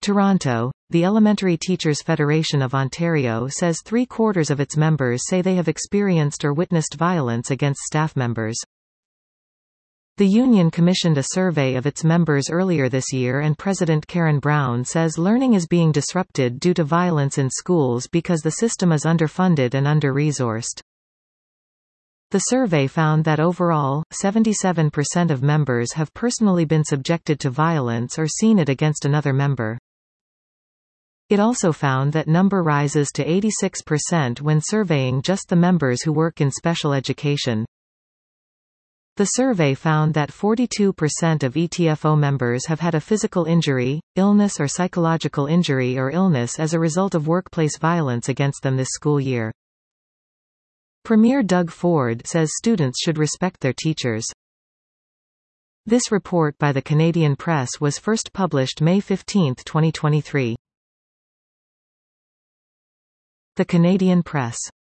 Toronto, the Elementary Teachers Federation of Ontario says 3/4 of its members say they have experienced or witnessed violence against staff members. The union commissioned a survey of its members earlier this year, and President Karen Brown says learning is being disrupted due to violence in schools because the system is underfunded and under-resourced. The survey found that overall, 77% of members have personally been subjected to violence or seen it against another member. It also found that number rises to 86% when surveying just the members who work in special education. The survey found that 42% of ETFO members have had a physical injury, illness or psychological injury or illness as a result of workplace violence against them this school year. Premier Doug Ford says students should respect their teachers. This report by the Canadian Press was first published May 15, 2023. The Canadian Press.